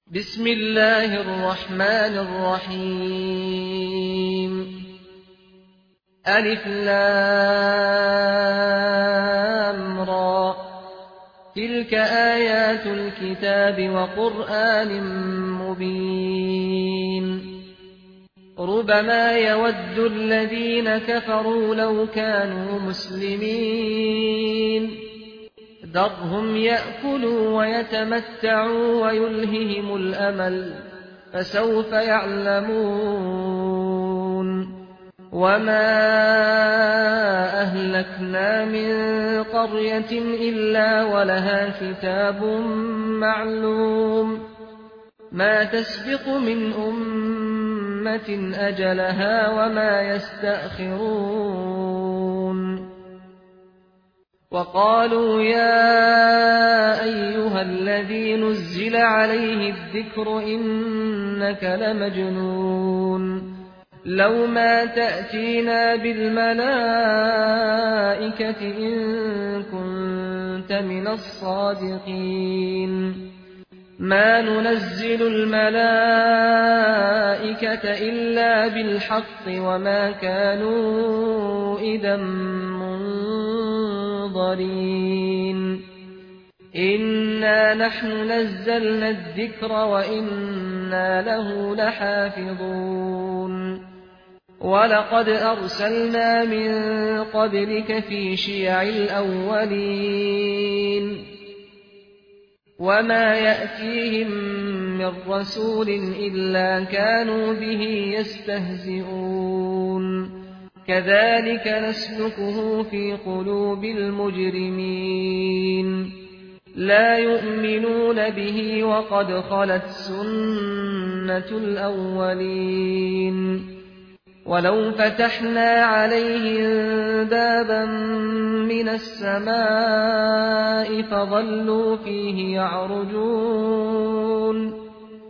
بسم الله الرحمن الرحيم. ألف لام را، تلك آيات الكتاب وقرآن مبين. ربما يود الذين كفروا لو كانوا مسلمين، ذرهم يأكلوا ويتمتعوا ويلههم الأمل، فسوف يعلمون. وما أهلكنا من قرية إلا ولها كتاب معلوم، ما تسبق من أمة أجلها وما يستأخرون. وقالوا يا أيها الذي نزل عليه الذكر إنك لمجنون، لو ما تأتينا بالملائكة إن كنت من الصادقين. ما ننزل الملائكة إلا بالحق وما كانوا إذا منظرين. إنا نحن نزلنا الذكر وإنا له لحافظون. ولقد أرسلنا من قبلك في شيع الأولين، وما يأتيهم من رسول إلا كانوا به يستهزئون. كذلك نسلكه في قلوب المجرمين، لا يؤمنون به وقد خلت سنة الأولين. ولو فتحنا عليهم بابا من السماء فظلوا فيه يعرجون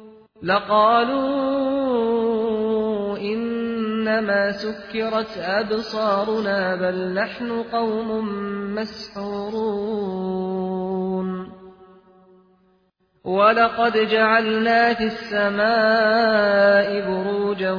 لقالوا إنما سكرت أبصارنا بل نحن قوم مسحورون. ولقد جعلنا في السماء بروجا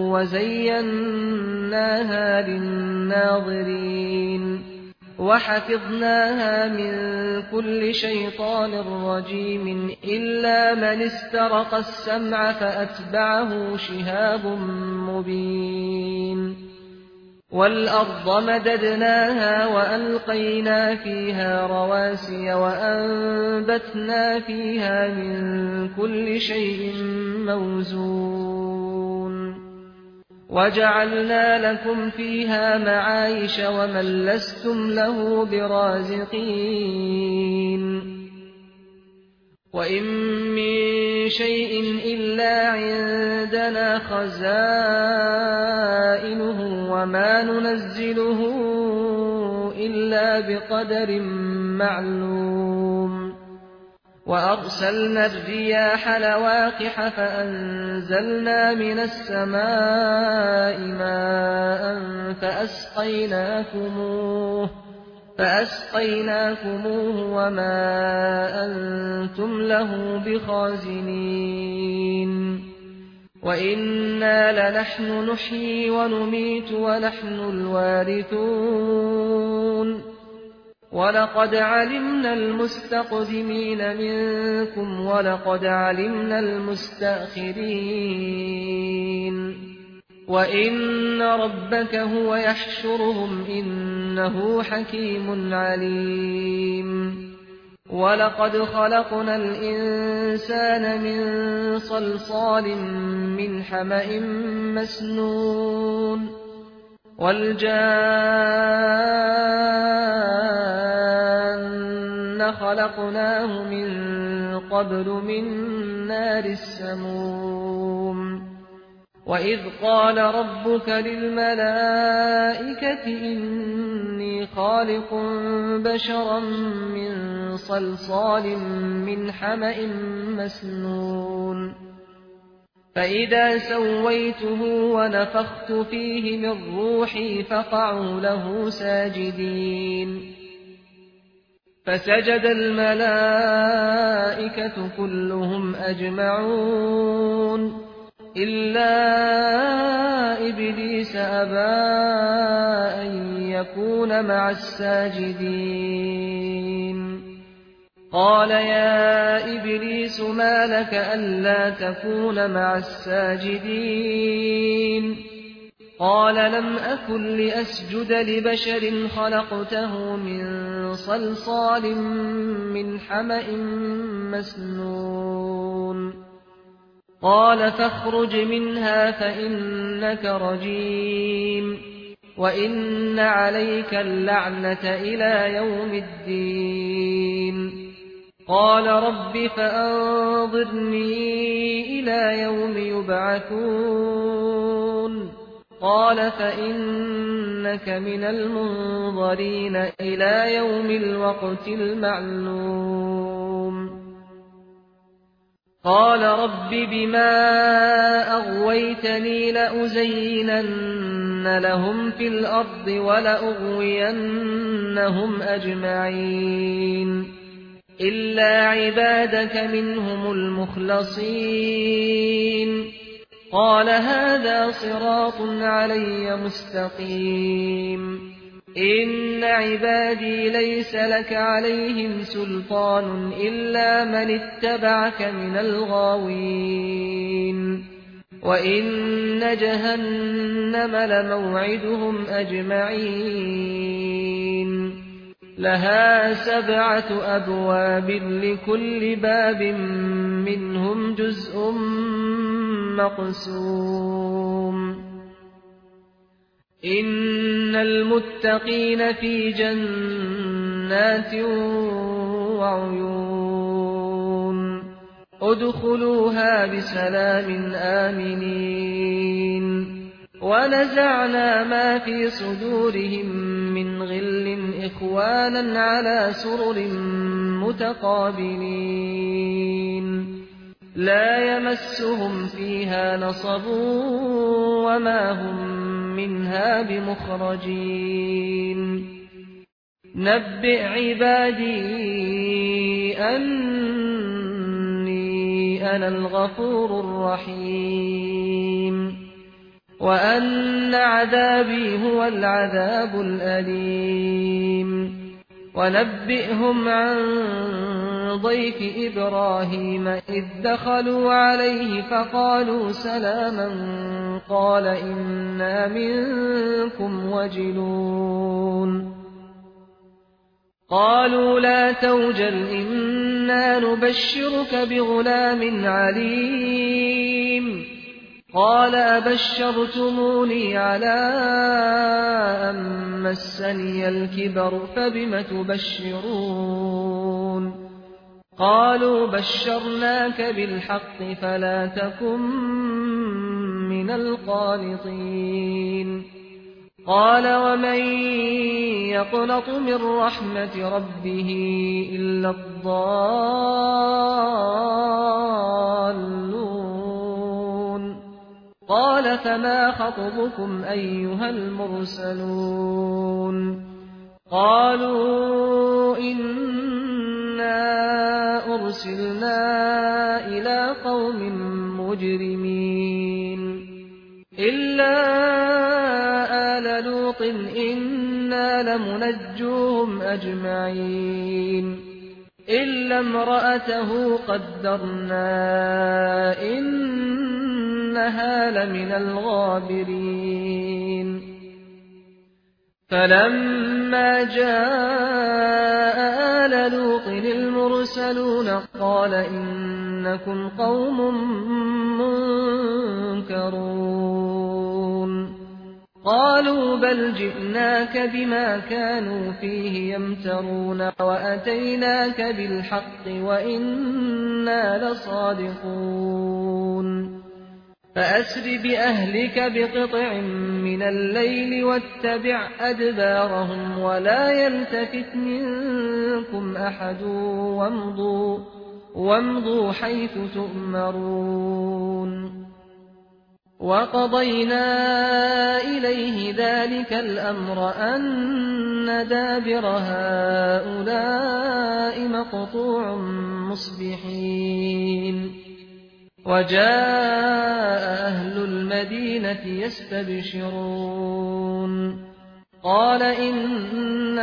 وزيناها للناظرين وحفظناها من كل شيطان رجيم إلا من استرق السمع فأتبعه شهاب مبين. والأرض مددناها وألقينا فيها رواسي وأنبتنا فيها من كل شيء موزون. وجعلنا لكم فيها معايش ومن لستم له برازقين. وإن من شيء إلا عندنا خزائنه وما ننزله إلا بقدر معلوم. وأرسلنا الرياح لواقح فأنزلنا من السماء ماء فأسقيناكموه وما أنتم له بخازنين. وإنا لنحن نحيي ونميت ونحن الوارثون. ولقد علمنا المستقدمين منكم ولقد علمنا المستأخرين. وإن ربك هو يحشرهم إنه حكيم عليم. ولقد خلقنا الإنسان من صلصال من حمأ مسنون والجان خلقناه من قبل من نار السموم. وإذ قال ربك للملائكة إني خالق بشرا من صلصال من حمأ مسنون فإذا سويته ونفخت فيه من روحي فقعوا له ساجدين. فسجد الملائكة كلهم أجمعون إلا إبليس أبى أن يكون مع الساجدين قال يا إبليس ما لك ألا تكون مع الساجدين قال لم أكن لأسجد لبشر خلقته من صلصال من حمأ مسنون قال فاخرج منها فإنك رجيم وإن عليك اللعنة إلى يوم الدين قال رب فأنظرني إلى يوم يبعثون قال فإنك من المنظرين إلى يوم الوقت المعلوم قال رب بما أغويتني لأزينن لهم في الأرض ولأغوينهم أجمعين إلا عبادك منهم المخلصين قال هذا صراط علي مستقيم إن عبادي ليس لك عليهم سلطان إلا من اتبعك من الغاوين وإن جهنم لموعدهم أجمعين لها 7 أبواب لكل باب منهم جزء مقسوم إن المتقين في جنات وعيون ادخلوها بسلام آمنين ونزعنا ما في صدورهم من غل إخوانا على سرر متقابلين لا يمسهم فيها نصب وما هم منها بمخرجين نبئ عبادي أني أنا الغفور الرحيم وأن عذابي هو العذاب الأليم ونبئهم عن ضيف إبراهيم إذ دخلوا عليه فقالوا سلاما قال إنا منكم وجلون قالوا لا توجل إنا نبشرك بغلام عليم قال أبشرتموني على أن مسني الكبر فبم تبشرون قالوا بشرناك بالحق فلا تكن من القانطين قال ومن يقنط من رحمة ربه إلا الضالون قال فما خطبكم أيها المرسلون قالوا إنا أرسلنا إلى قوم مجرمين إلا آل لوط إنا لمنجوهم أجمعين إلا امرأته قدرنا إنها لمن الغابرين فلما جاء آل لوط المرسلون قال إنكم قوم منكرون قالوا بل جئناك بما كانوا فيه يمترون وأتيناك بالحق وإنا لصادقون فأسر بأهلك بقطع من الليل واتبع أدبارهم ولا يلتفت منكم أحد وامضوا حيث تؤمرون وَقَضَيْنَا إِلَيْهِ ذَلِكَ الْأَمْرَ أَنَّ دَابِرَ هَٰؤُلَاءِ مَقْطُوعٌ مُّصْبِحِينَ وَجَاءَ أَهْلُ الْمَدِينَةِ يَسْتَبْشِرُونَ قَالَ إِنَّ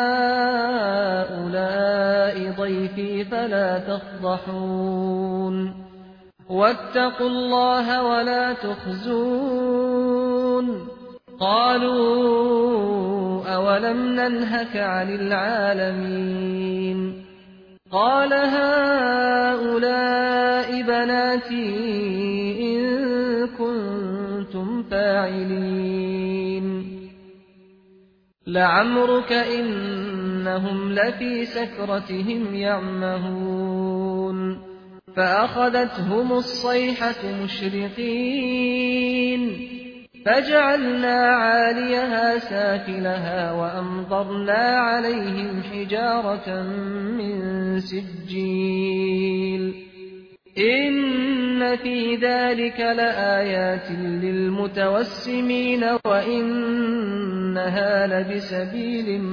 هَٰؤُلَاءِ ضَيْفِي فَلَا تَفْضَحُونِ وَاتَّقُوا اللَّهَ وَلَا تُخْزُونِ قَالُوا أَوَلَمْ نَنْهَكَ عَنِ الْعَالَمِينَ قَالَ هَٰؤُلَاءِ بَنَاتِي إِن كُنتُمْ فَاعِلِينَ لَعَمْرُكَ إِنَّهُمْ لَفِي سَكْرَتِهِمْ يَعْمَهُونَ فَأَخَذَتْهُمُ الصَّيْحَةُ مُشْرِقِينَ فَجَعَلْنَا عَالِيَهَا سَافِلَهَا وَأَمْطَرْنَا عَلَيْهِمْ حِجَارَةً مِّن سِجِّيلٍ إِنَّ فِي ذَلِكَ لَآيَاتٍ لِّلْمُتَوَسِّمِينَ وَإِنَّهَا لَبِسَبِيلٍ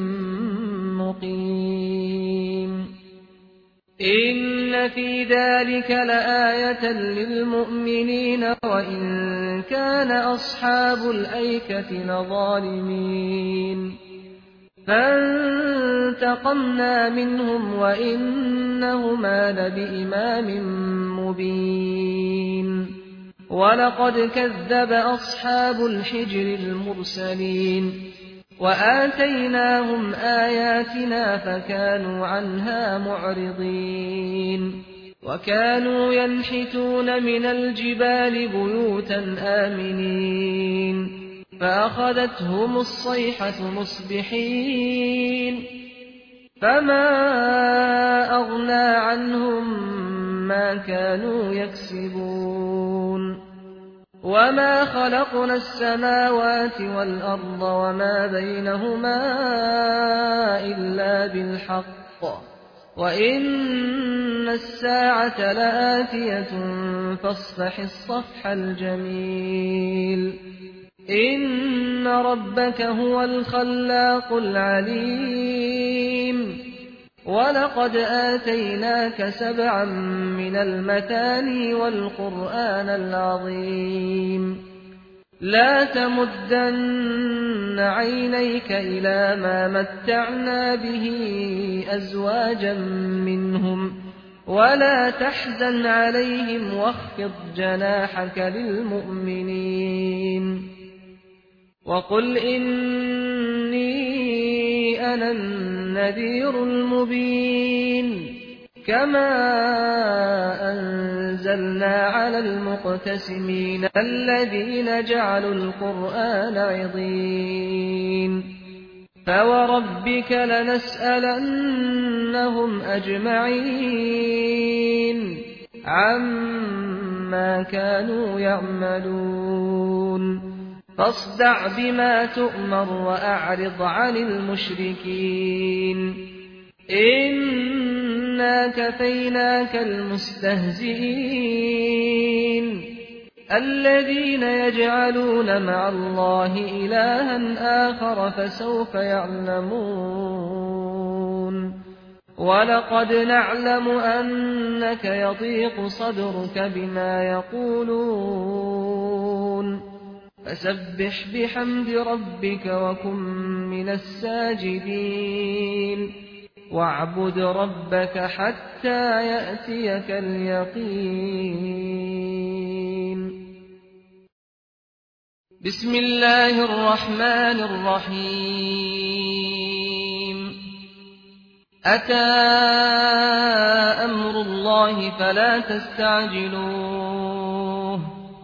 مُّقِيمٍ إِنَّ فِي ذَلِكَ لَآيَةً لِّلْمُؤْمِنِينَ وَإِن كَانَ أَصْحَابُ الْأَيْكَةِ لَظَالِمِينَ فَانتَقَمْنَا مِنْهُمْ وَإِنَّهُمَا لَبِإِمَامٍ مُّبِينٍ وَلَقَدْ كَذَّبَ أَصْحَابُ الْحِجْرِ الْمُرْسَلِينَ وَآتَيْنَاهُمْ آيَاتِنَا فَكَانُوا عَنْهَا مُعْرِضِينَ وَكَانُوا يَنْحِتُونَ مِنَ الْجِبَالِ بُيُوتًا آمِنِينَ فَأَخَذَتْهُمُ الصَّيْحَةُ مُصْبِحِينَ فَمَا أَغْنَىٰ عَنْهُم مَّا كَانُوا يَكْسِبُونَ وَمَا خَلَقْنَا السَّمَاوَاتِ وَالْأَرْضَ وَمَا بَيْنَهُمَا إِلَّا بِالْحَقِّ وَإِنَّ السَّاعَةَ لَآتِيَةٌ فَاصْفَحِ الصَّفْحَ الْجَمِيلَ إِنَّ رَبَّكَ هُوَ الْخَلَّاقُ الْعَلِيمُ وَلَقَدْ آتَيْنَاكَ سَبْعًا مِّنَ الْمَثَانِي وَالْقُرْآنَ الْعَظِيمَ لَا تَمُدَّنَّ عَيْنَيْكَ إِلَىٰ مَا مَتَّعْنَا بِهِ أَزْوَاجًا مِّنْهُمْ وَلَا تَحْزَنْ عَلَيْهِمْ وَاخْفِضْ جَنَاحَكَ لِلْمُؤْمِنِينَ وَقُلْ إِنِّي أَنَا النَّذِيرُ الْمُبِينُ كَمَا أَنزَلْنَا عَلَى الْمُقْتَسِمِينَ الَّذِينَ جَعَلُوا الْقُرْآنَ عِضِينَ فَوَرَبِّكَ لَنَسْأَلَنَّهُمْ أَجْمَعِينَ عَمَّا كَانُوا يَعْمَلُونَ فاصدع بما تؤمر وأعرض عن المشركين إنا كفيناك المستهزئين الذين يجعلون مع الله إلها آخر فسوف يعلمون ولقد نعلم أنك يضيق صدرك بما يقولون فسبح بحمد ربك وكن من الساجدين واعبد ربك حتى يأتيك اليقين بسم الله الرحمن الرحيم أتى أمر الله فلا تستعجلوه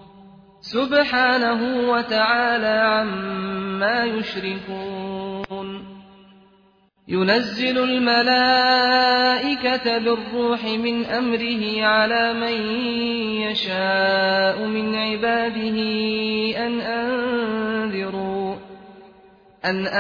سبحانه وتعالى عما يشركون ينزل الملائكة بالروح من أمره على من يشاء من عباده أن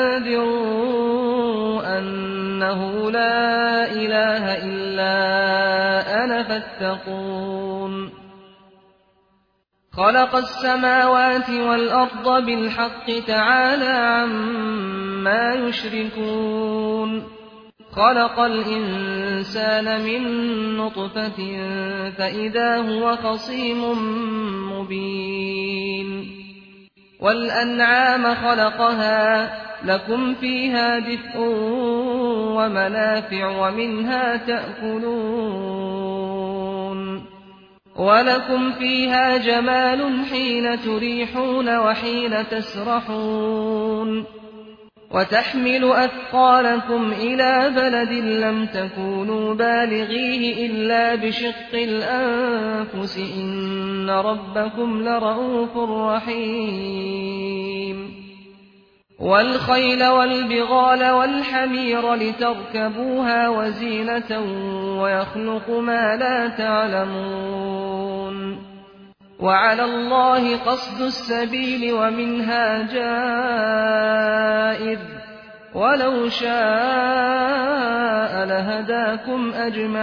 أنذروا أنه لا إله إلا أنا فاتقون خلق السماوات والأرض بالحق تعالى عما يشركون خلق الإنسان من نطفة فإذا هو خصيم مبين والأنعام خلقها لكم فيها دفء ومنافع ومنها تأكلون ولكم فيها جمال حين تريحون وحين تسرحون وتحمل أثقالكم إلى بلد لم تكونوا بالغيه إلا بشق الأنفس إن ربكم لرءوف رحيم والخيل والبغال والحمير لتركبوها وزينة ويخلق ما لا تعلمون وعلى الله قصد السبيل ومنها جائر ولو شاء لهداكم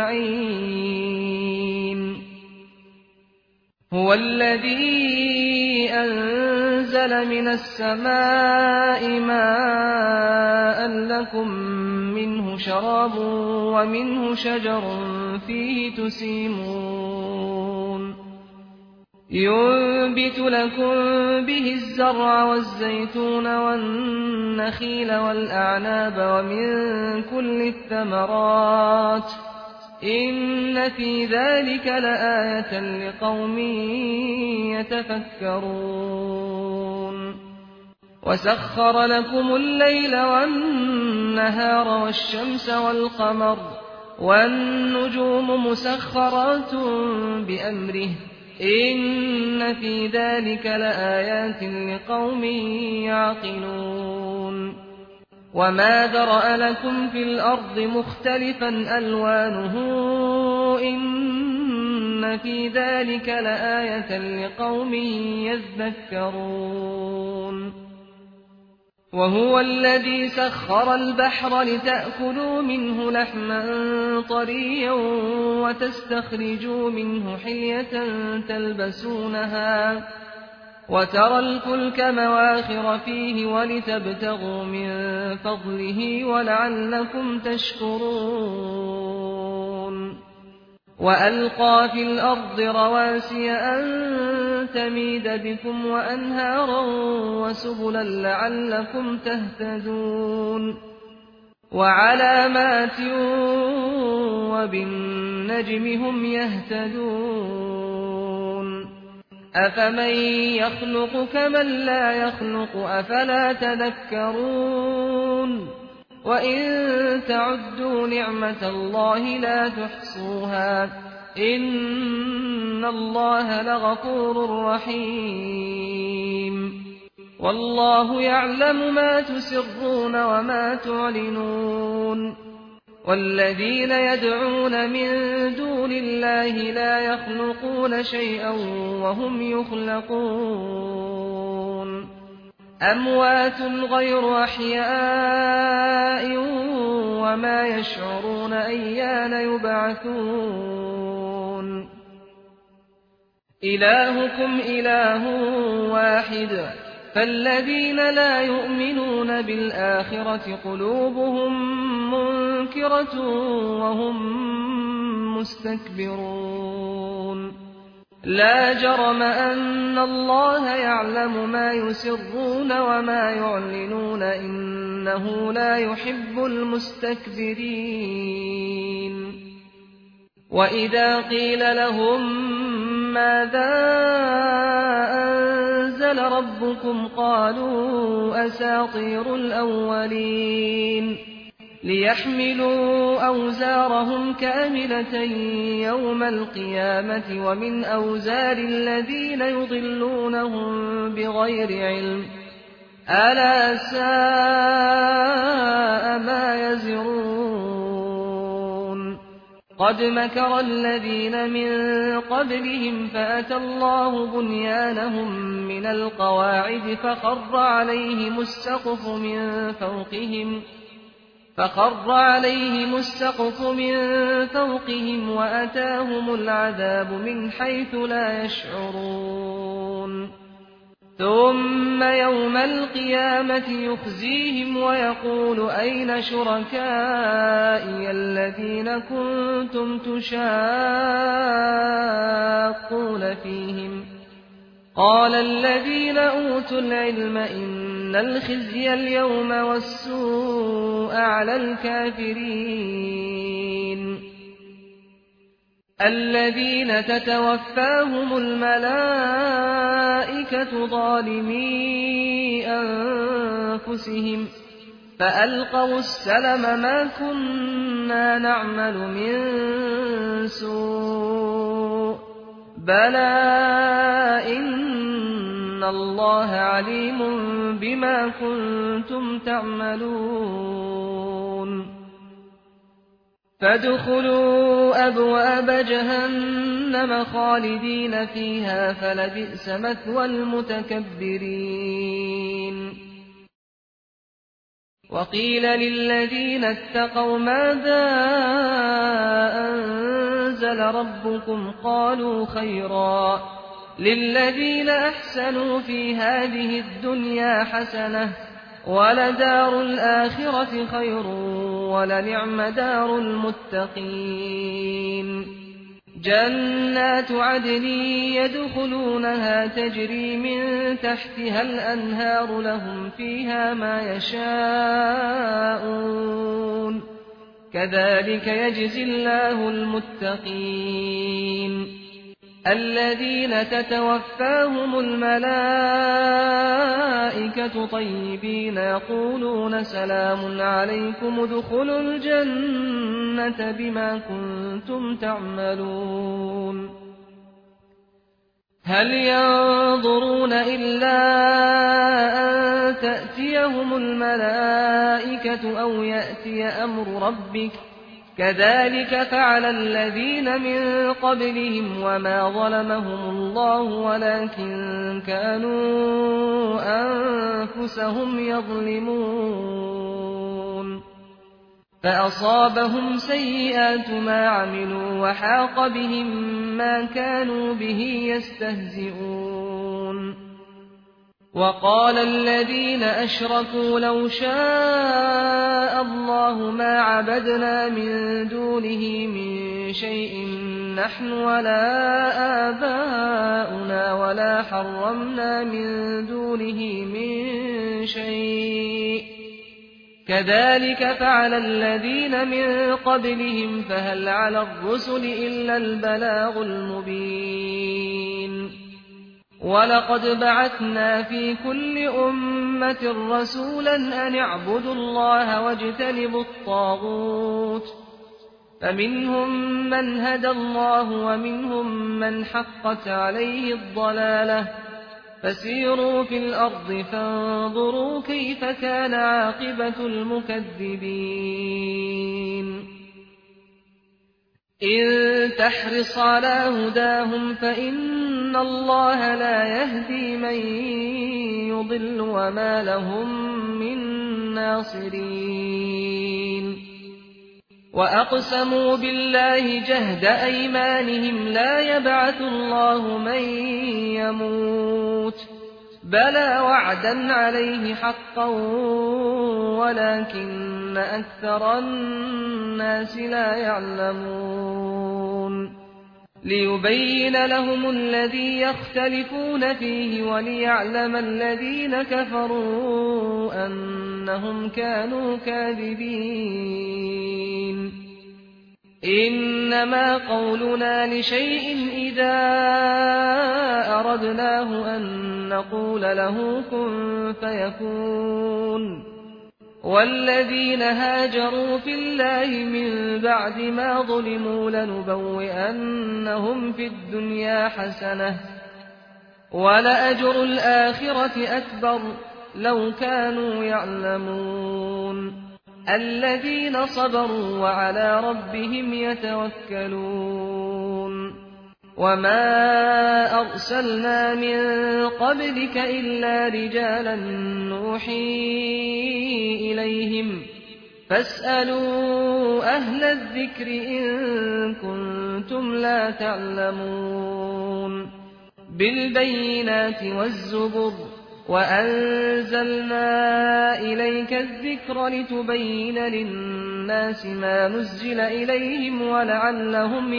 أجمعين هو الذي أنزل من السماء ماء لكم منه شراب ومنه شجر فيه تسيمون ينبت لكم به الزرع والزيتون والنخيل والأعناب ومن كل الثمرات إن في ذلك لآية لقوم يتفكرون وسخر لكم الليل والنهار والشمس والقمر والنجوم مسخرات بأمره إن في ذلك لآيات لقوم يعقلون وما ذرأ لكم في الأرض مختلفا ألوانه إن في ذلك لآية لقوم يذكرون وهو الذي سخر البحر لتأكلوا منه لحما طريا وتستخرجوا منه حلية تلبسونها وترى الفلك مواخر فيه ولتبتغوا من فضله ولعلكم تشكرون وألقى في الأرض رواسي أن تميد بكم وأنهارا وسبلا لعلكم تهتدون وعلامات وبالنجم هم يهتدون أفمن يخلق كمن لا يخلق أفلا تذكرون وإن تعدوا نعمة الله لا تحصوها إن الله لغفور رحيم والله يعلم ما تسرون وما تعلنون والذين يدعون من دون الله لا يخلقون شيئا وهم يخلقون أموات غير أحياء وما يشعرون أيان يبعثون إلهكم إله واحد فالذين لا يؤمنون بالآخرة قلوبهم منكرة وهم مستكبرون لا جرم أن الله يعلم ما يسرون وما يعلنون إنه لا يحب المستكبرين وإذا قيل لهم ماذا أنزل ربكم قالوا أساطير الأولين ليحملوا أوزارهم كاملة يوم القيامة ومن أوزار الذين يضلونهم بغير علم ألا ساء ما يزرون قد مكر الذين من قبلهم فأتى الله بنيانهم من القواعد فخر عليهم السقف من فوقهم فخر عليهم السقف من فوقهم وأتاهم العذاب من حيث لا يشعرون ثم يوم القيامة يخزيهم ويقول أين شركائي الذين كنتم تشاقون فيهم قال الذين أوتوا العلم إن الخزي اليوم والسوء على الكافرين الذين تتوفاهم الملائكة ظالمي أنفسهم فألقوا السلم ما كنا نعمل من سوء بلى إن الله عليم بما كنتم تعملون فادخلوا أبواب جهنم خالدين فيها فلبئس مثوى المتكبرين وقيل للذين اتقوا ماذا أنزل ربكم قالوا خيرا للذين أحسنوا في هذه الدنيا حسنة ولدار الآخرة خير ولنعم دار المتقين جنات عدن يدخلونها تجري من تحتها الأنهار لهم فيها ما يشاءون كذلك يجزي الله المتقين الذين تتوفاهم الملائكة طيبين يقولون سلام عليكم ادخلوا الجنة بما كنتم تعملون هل ينظرون إلا أن تأتيهم الملائكة أو يأتي أمر ربك كذلك فعل الذين من قبلهم وما ظلمهم الله ولكن كانوا أنفسهم يظلمون فأصابهم سيئات ما عملوا وحاق بهم ما كانوا به يستهزئون وقال الذين أشركوا لو شاء الله ما عبدنا من دونه من شيء نحن ولا آباؤنا ولا حرمنا من دونه من شيء كذلك فعل الذين من قبلهم فهل على الرسل إلا البلاغ المبين ولقد بعثنا في كل أمة رسولا أن اعبدوا الله واجتنبوا الطاغوت فمنهم من هدى الله ومنهم من حقت عليه الضلالة فسيروا في الأرض فانظروا كيف كان عاقبة المكذبين إن تحرص على هداهم فإن الله لا يهدي من يضل وما لهم من ناصرين وأقسموا بالله جهد أيمانهم لا يبعث الله من يموت بلى وعدا عليه حقا ولكن أكثر الناس لا يعلمون ليبين لهم الذي يختلفون فيه وليعلم الذين كفروا أنهم كانوا كاذبين إنما قولنا لشيء إذا أردناه أن نقول له كن فيكون والذين هاجروا في الله من بعد ما ظلموا لنبوئنهم في الدنيا حسنة ولأجر الآخرة أكبر لو كانوا يعلمون الذين صبروا وعلى ربهم يتوكلون وما أرسلنا من قبلك إلا رجالا نوحي إليهم فاسألوا أهل الذكر إن كنتم لا تعلمون بالبينات والزبر وأنزلنا إليك الذكر لتبين للناس ما نزل إليهم ولعلهم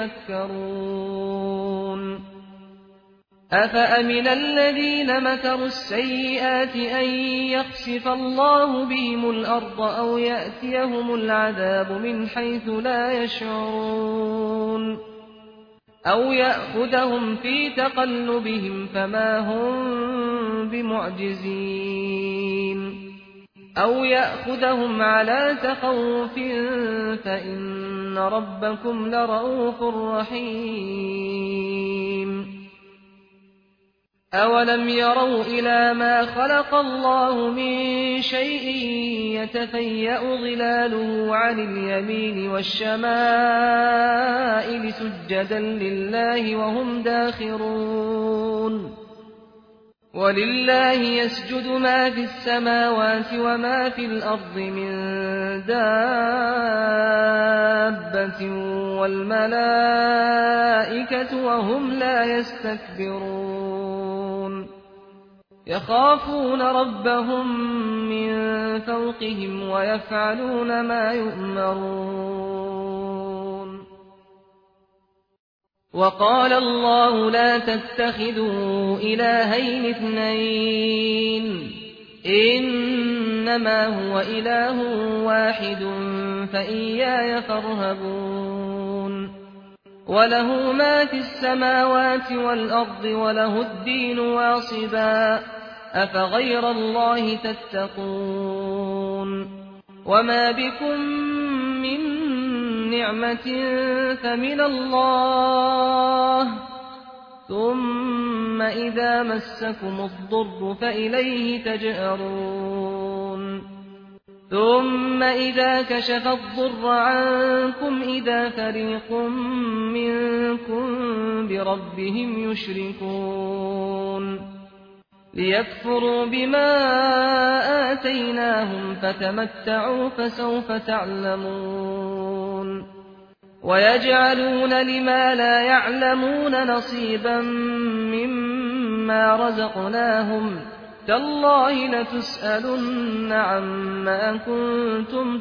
يتفكرون أفأمن الذين مكروا السيئات أن يخسف الله بهم الأرض أو يأتيهم العذاب من حيث لا يشعرون أو يأخذهم في تقلبهم فما هم بمعجزين أو يأخذهم على تخوف فإن ربكم لرءوف رحيم أولم يروا إلى ما خلق الله من شيء يتفيأ ظلاله عن اليمين والشمائل سجدا لله وهم داخرون ولله يسجد ما في السماوات وما في الأرض من دابة والملائكة وهم لا يستكبرون يخافون ربهم من فوقهم ويفعلون ما يؤمرون وقال الله لا تتخذوا إلهين اثنين إنما هو إله واحد فإياي فارهبون وله ما في السماوات والأرض وله الدين واصبا أفغير الله تتقون وما بكم من نعمة فمن الله ثم إذا مسكم الضر فإليه تجأرون ثم إذا كشف الضر عنكم إذا فريق منكم بربهم يشركون ليكفروا بما آتيناهم فتمتعوا فسوف تعلمون ويجعلون لما لا يعلمون نصيبا مما رزقناهم تالله لتسألن عما كنتم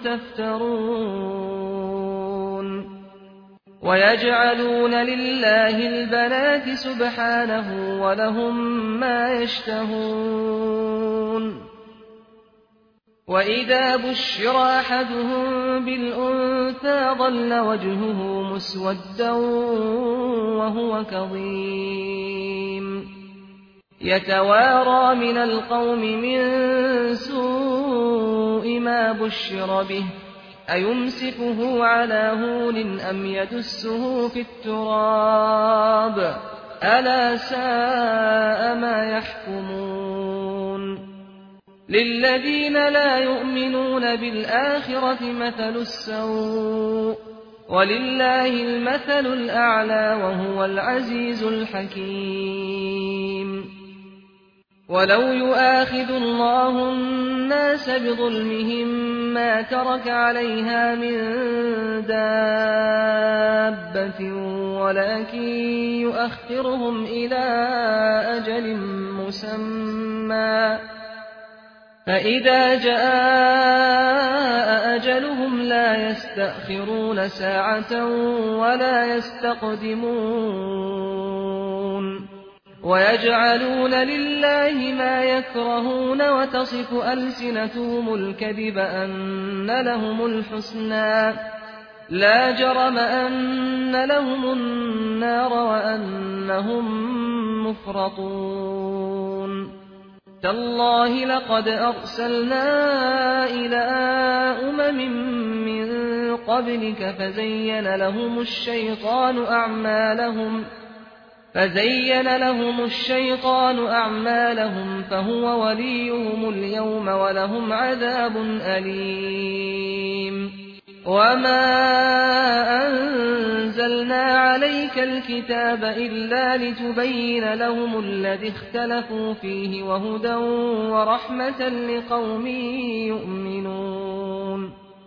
تفترون ويجعلون لله البنات سبحانه ولهم ما يشتهون وإذا بشر أحدهم بالأنثى ظل وجهه مسودا وهو كظيم يتوارى من القوم من سوء ما بشر به أيمسكه على هون أم يدسه في التراب ألا ساء ما يحكمون للذين لا يؤمنون بالآخرة مثل السوء ولله المثل الأعلى وهو العزيز الحكيم ولو يؤاخذ الله الناس بظلمهم ما ترك عليها من دابة ولكن يؤخرهم إلى أجل مسمى فإذا جاء أجلهم لا يستأخرون ساعة ولا يستقدمون ويجعلون لله ما يكرهون وتصف ألسنتهم الكذب أن لهم الحسنى لا جرم أن لهم النار وأنهم مفرطون تالله لقد أرسلنا إلى من قبلك فزين لهم الشيطان أعمالهم فهو وليهم اليوم ولهم عذاب أليم وما أنزلنا عليك الكتاب إلا لتبين لهم الذي اختلفوا فيه وهدى ورحمة لقوم يؤمنون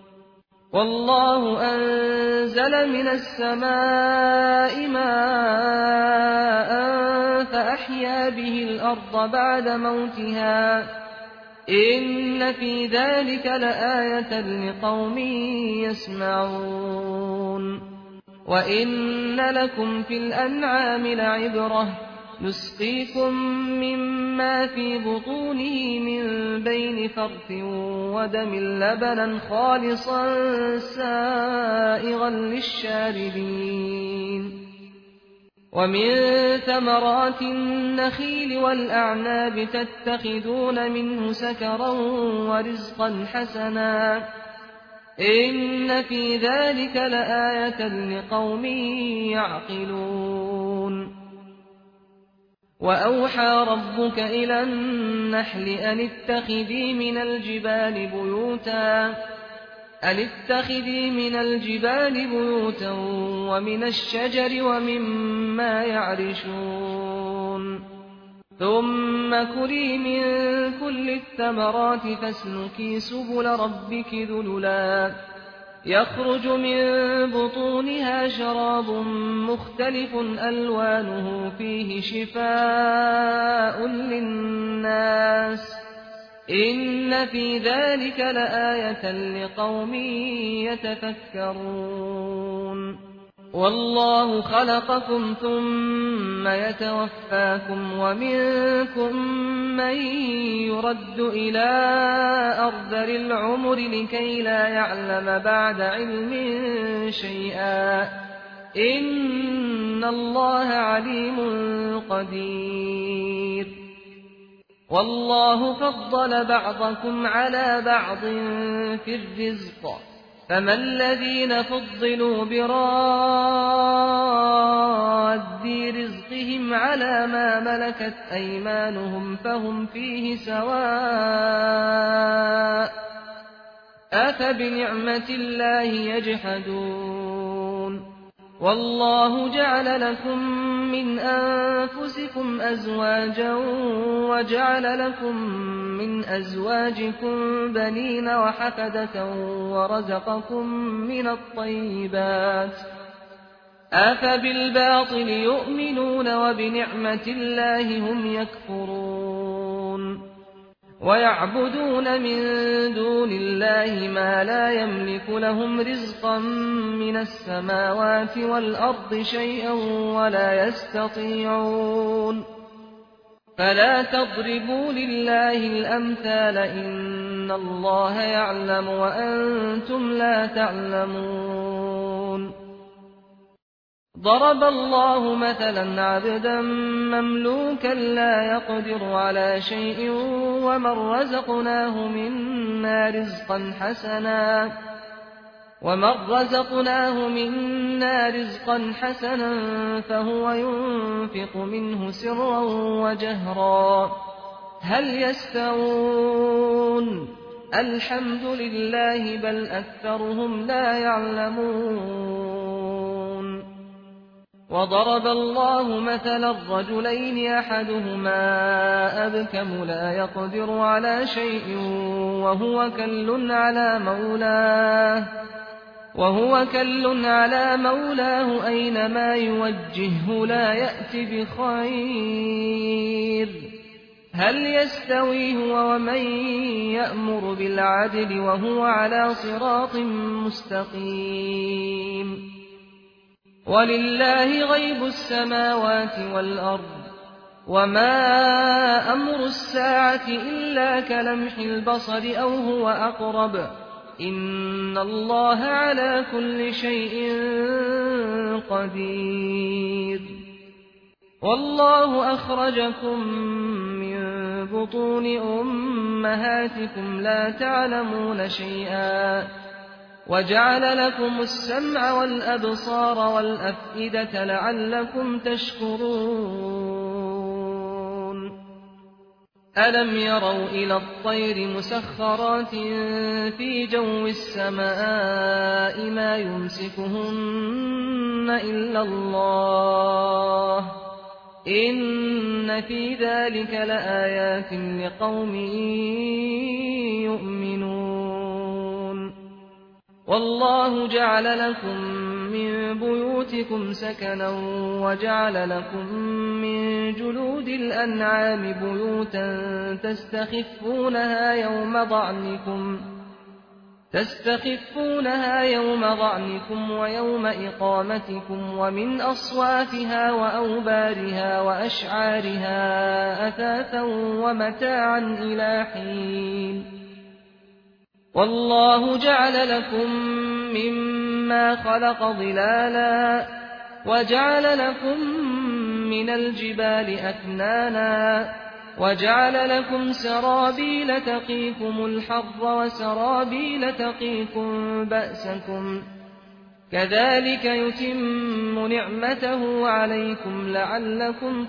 والله أنزل من السماء ماء فأحيا به الأرض بعد موتها إن في ذلك لآية لقوم يسمعون وإن لكم في الأنعام لعبرة نسقيكم مما في بطونه من بين فرث ودم لبنا خالصا سائغا للشاربين ومن ثمرات النخيل والأعناب تتخذون منه سكرا ورزقا حسنا إن في ذلك لآية لقوم يعقلون وأوحى ربك إلى النحل أن اتخذي من الجبال بيوتا ومن الشجر ومما يعرشون ثم كلي من كل الثمرات فاسلكي سبل ربك ذللا يخرج من بطونها شراب مختلف ألوانه فيه شفاء للناس إن في ذلك لآية لقوم يتفكرون والله خلقكم ثم يتوفاكم ومنكم من يرد إلى أرذل العمر لكي لا يعلم بعد علم شيئا إن الله عليم قدير والله فضل بعضكم على بعض في الرزق فما الذين فضلوا براد رزقهم على ما ملكت أيمانهم فهم فيه سواء أفبنعمة الله يجحدون والله جعل لكم من أنفسكم أزواجا وجعل لكم من أزواجكم بنين وحفدة ورزقكم من الطيبات أفبالباطل يؤمنون وبنعمة الله هم يكفرون ويعبدون من دون الله ما لا يملك لهم رزقا من السماوات والأرض شيئا ولا يستطيعون فلا تضربوا لله الأمثال إن الله يعلم وأنتم لا تعلمون ضرب الله مثلا عبدا مملوكا لا يقدر على شيء ومن رزقناه منا رزقا حسنا فهو ينفق منه سرا وجهرا هل يستوون الحمد لله بل أكثرهم لا يعلمون وضرب الله مثلا الرجلين أحدهما أبكم لا يقدر على شيء وهو كل على مولاه أينما يوجهه لا يأتي بخير هل يستوي هو ومن يأمر بالعدل وهو على صراط مستقيم ولله غيب السماوات والأرض وما أمر الساعة إلا كلمح البصر أو هو أقرب إن الله على كل شيء قدير والله أخرجكم من بطون أمهاتكم لا تعلمون شيئا وجعل لكم السمع والأبصار والأفئدة لعلكم تشكرون ألم يروا إلى الطير مسخرات في جو السماء ما يمسكهن إلا الله إن في ذلك لآيات لقوم يؤمنون والله جعل لكم من بيوتكم سكنا وجعل لكم من جلود الأنعام بيوتا تستخفونها يوم ضعنكم ويوم إقامتكم ومن أصوافها وأوبارها وأشعارها أثاثا ومتاعا إلى حين والله جعل لكم مما خلق ظلالا وجعل لكم من الجبال أكنانا وجعل لكم سرابيل تقيكم الحر وسرابيل تقيكم بأسكم كذلك يتم نعمته عليكم لعلكم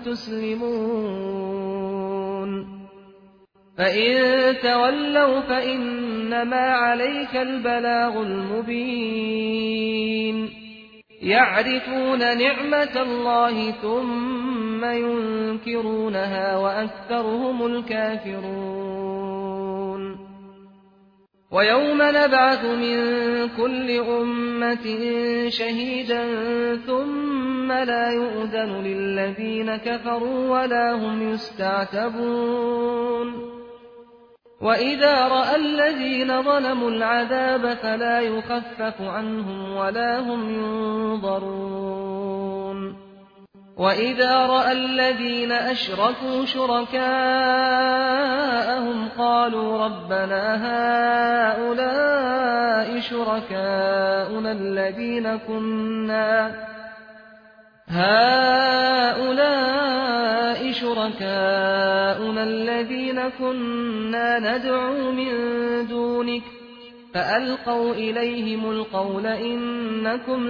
تسلمون فإن تولوا فإنما عليك البلاغ المبين يعرفون نعمة الله ثم ينكرونها وأكثرهم الكافرون ويوم نبعث من كل أمة شهيدا ثم لا يؤذن للذين كفروا ولا هم يستعتبون وإذا رأى الذين ظلموا العذاب فلا يخفف عنهم ولا هم ينظرون وإذا رأى الذين أشركوا شركاءهم قالوا ربنا هؤلاء شركاؤنا الذين كنا ندعو من دونك فألقوا إليهم القول إنكم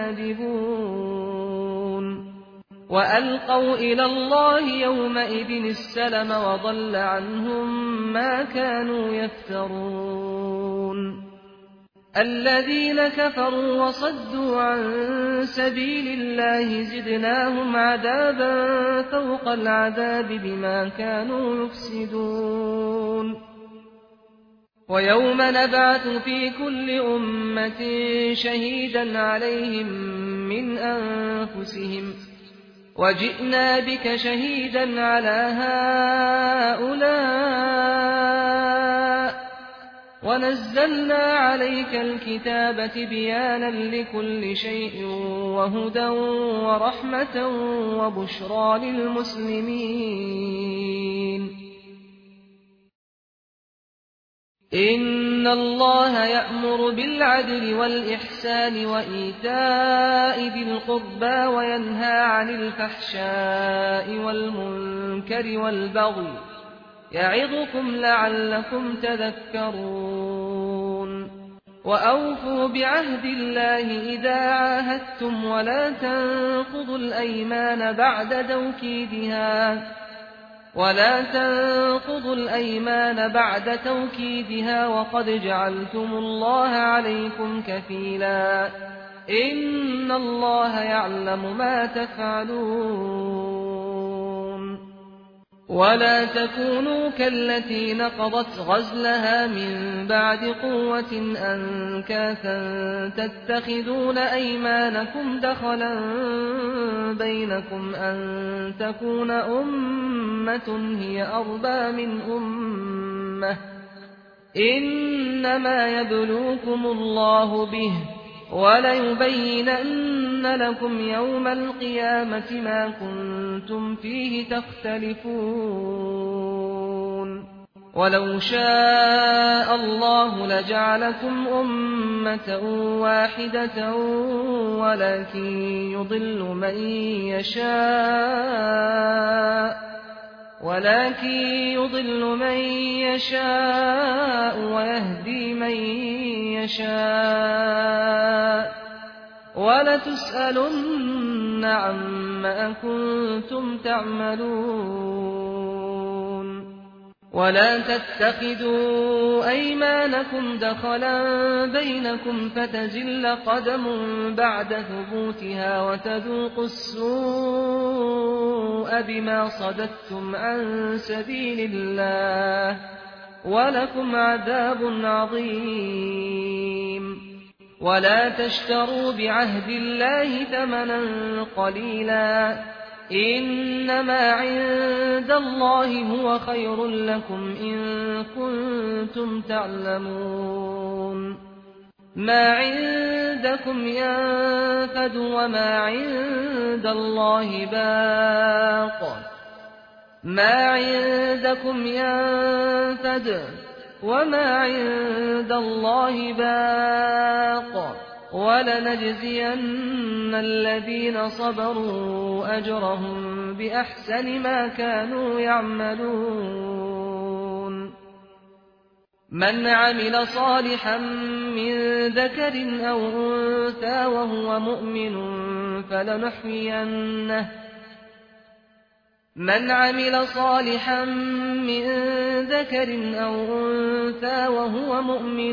لكاذبون وألقوا إلى الله يومئذ السلم وضل عنهم ما كانوا يفترون الذين كفروا وصدوا عن سبيل الله زدناهم عذابا فوق العذاب بما كانوا يفسدون ويوم نبعث في كل أمة شهيدا عليهم من أنفسهم وجئنا بك شهيدا على هؤلاء ونزلنا عليك الكتاب بيانا لكل شيء وهدى ورحمة وبشرى للمسلمين إن الله يأمر بالعدل والإحسان وإيتاء ذي القربى وينهى عن الفحشاء والمنكر والبغي يعظكم لعلكم تذكرون وأوفوا بعهد الله إذا عاهدتم ولا تنقضوا الأيمان بعد توكيدها وقد جعلتم الله عليكم كفيلا إن الله يعلم ما تفعلون ولا تكونوا كالتي نقضت غزلها من بعد قوة أنكاثا تتخذون أيمانكم دخلا بينكم أن تكون أمة هي أربى من أمة إنما يبلوكم الله به وليبينن لكم يوم القيامة ما كنتم فيه تختلفون ولو شاء الله لجعلكم أمة واحدة ولكن يضل من يشاء ويهدي من يشاء ولتسألن عما كنتم تعملون ولا تتخذوا أيمانكم دخلا بينكم فتزل قدم بعد ثبوتها وتذوقوا السوء بما صددتم عن سبيل الله ولكم عذاب عظيم ولا تشتروا بعهد الله ثمنا قليلا إنما عند الله هو خير لكم إن كنتم تعلمون ما عندكم ينفد وما عند الله باق ما عندكم ينفد وما عند الله باق ولنجزين الذين صبروا أجرهم بأحسن ما كانوا يعملون من عمل صالحا من ذكر أو أنثى وهو مؤمن فلنحيينه من عمل صالحا من ذكر أو أنثى وهو مؤمن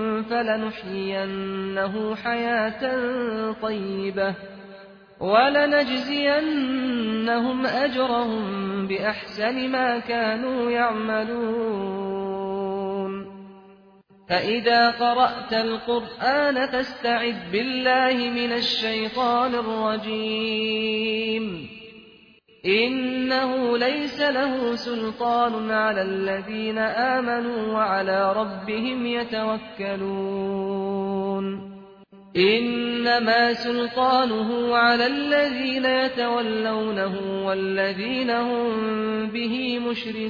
فلنحيينه حياة طيبة ولنجزينهم أجرهم بأحسن ما كانوا يعملون فإذا قرأت القرآن فاستعذ بالله من الشيطان الرجيم إنه ليس له سلطان على الذين آمنوا وعلى ربهم يتوكلون إنما سلطانه على الذين يتولونه والذين هم به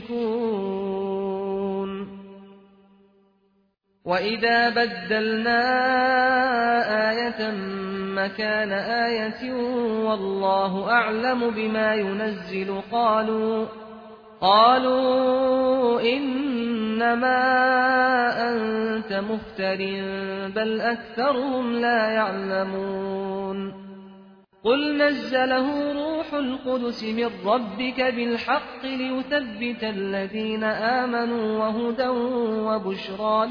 مشركون وإذا بدلنا آية مكان آية والله أعلم بما ينزل قالوا إنما أنت مفتر بل أكثرهم لا يعلمون قل نزله روح القدس من ربك بالحق ليثبت الذين آمنوا وهدى وبشرى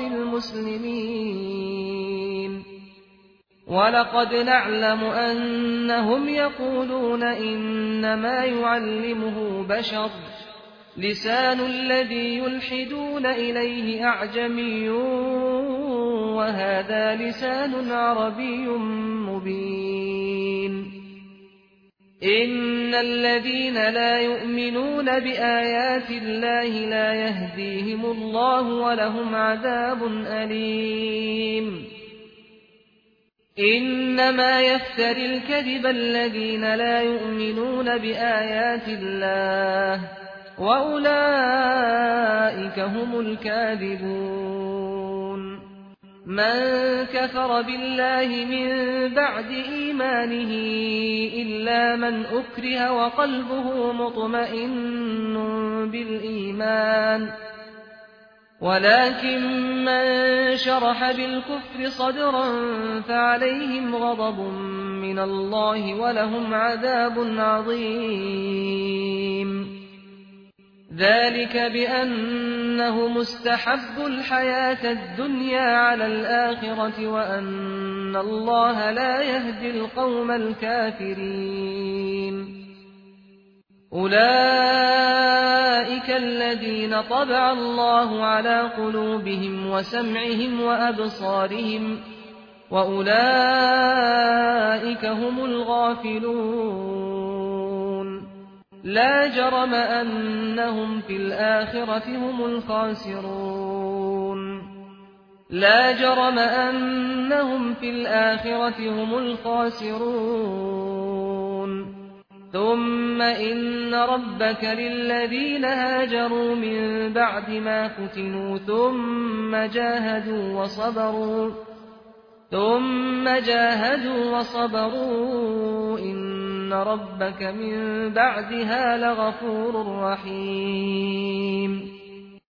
للمسلمين ولقد نعلم أنهم يقولون إنما يعلمه بشر لسان الذي يلحدون إليه أعجمي وهذا لسان عربي مبين إن الذين لا يؤمنون بآيات الله لا يهديهم الله ولهم عذاب أليم إنما يفتري الكذب الذين لا يؤمنون بآيات الله وأولئك هم الكاذبون من كفر بالله من بعد إيمانه إلا من أكره وقلبه مطمئن بالإيمان ولكن من شرح بالكفر صدرا فعليهم غضب من الله ولهم عذاب عظيم ذلك بأنه مستحب الحياة الدنيا على الآخرة وأن الله لا يهدي القوم الكافرين أولئك الذين طبع الله على قلوبهم وسمعهم وأبصارهم وأولئك هم الغافلون لا جرم أنهم في الآخرة هم الخاسرون لا جرم أنهم في الآخرة هم الخاسرون ثم إن ربك للذين هاجروا من بعد ما فتنوا ثم جاهدوا وصبروا إن ربك من بعدها لغفور رحيم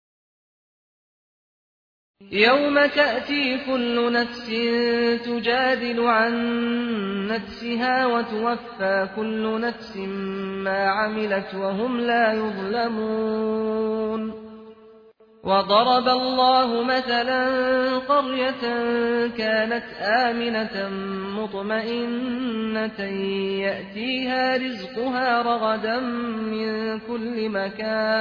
يوم تأتي كل نفس تجادل عن نفسها وتوفى كل نفس ما عملت وهم لا يظلمون وضرب الله مثلا قرية كانت آمنة مطمئنة يأتيها رزقها رغدا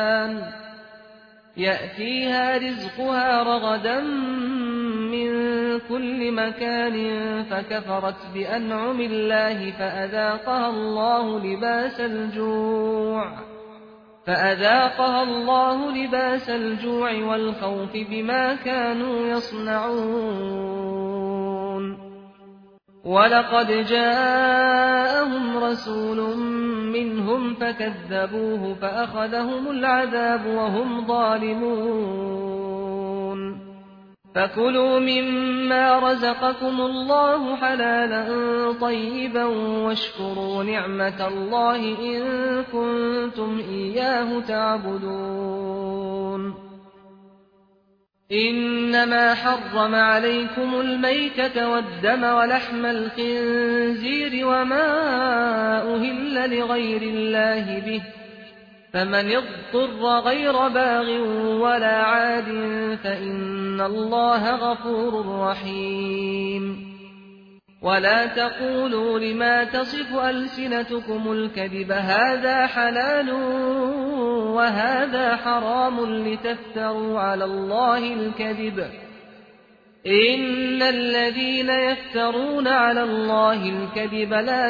من كل مكان فكفرت بأنعم الله فأذاقها الله لباس الجوع والخوف بما كانوا يصنعون ولقد جاءهم رسول منهم فكذبوه فأخذهم العذاب وهم ظالمون فكلوا مما رزقكم الله حلالا طيبا واشكروا نعمة الله إن كنتم إياه تعبدون إنما حرم عليكم الميتة والدم ولحم الخنزير وما أهل لغير الله به فمن اضطر غير باغ ولا عاد فإن الله غفور رحيم ولا تقولوا لما تصف ألسنتكم الكذب هذا حلال وهذا حرام لتفتروا على الله الكذب إن الذين يفترون على الله الكذب لا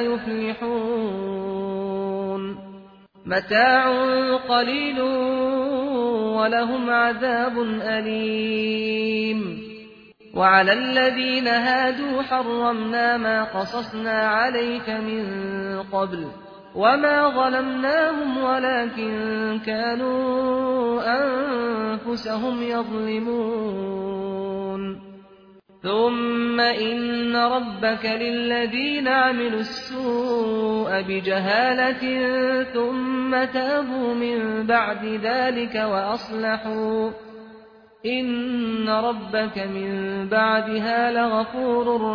يفلحون متاع قليل ولهم عذاب أليم وعلى الذين هادوا حرمنا ما قصصنا عليك من قبل وما ظلمناهم ولكن كانوا أنفسهم يظلمون ثم إن ربك للذين عملوا السوء بجهالة ثم تابوا من بعد ذلك وأصلحوا إن ربك من بعدها لغفور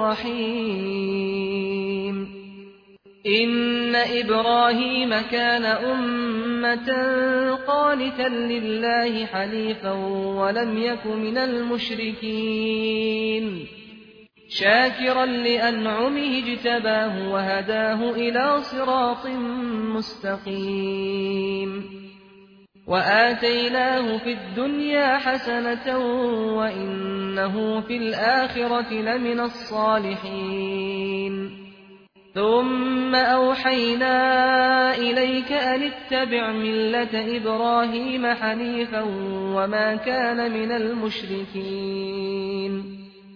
رحيم إن إبراهيم كان أمة قانتا لله حنيفا ولم يك من المشركين شاكرا لأنعمه اجتباه وهداه إلى صراط مستقيم وآتيناه في الدنيا حسنة وإنه في الآخرة لمن الصالحين ثم أوحينا إليك أن اتبع ملة إبراهيم حنيفا وما كان من المشركين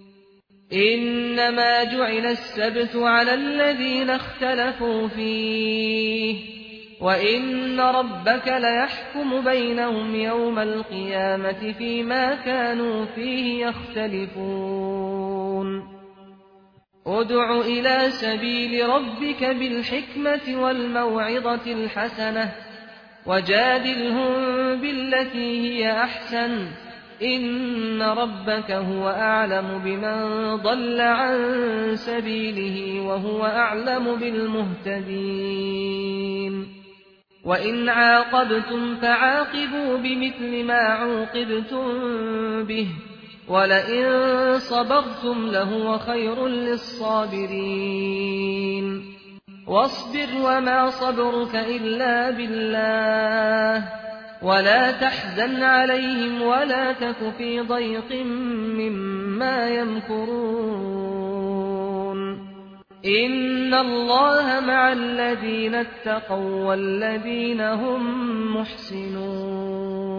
إنما جعل السبت على الذين اختلفوا فيه وإن ربك ليحكم بينهم يوم القيامة فيما كانوا فيه يختلفون ادع إلى سبيل ربك بالحكمة والموعظة الحسنة وجادلهم بالتي هي أحسن إن ربك هو أعلم بمن ضل عن سبيله وهو أعلم بالمهتدين وإن عاقبتم فعاقبوا بمثل ما عوقبتم به ولئن صبرتم لهو خير للصابرين واصبر وما صبرك إلا بالله ولا تحزن عليهم ولا تك في ضيق مما يمكرون إن الله مع الذين اتقوا والذين هم محسنون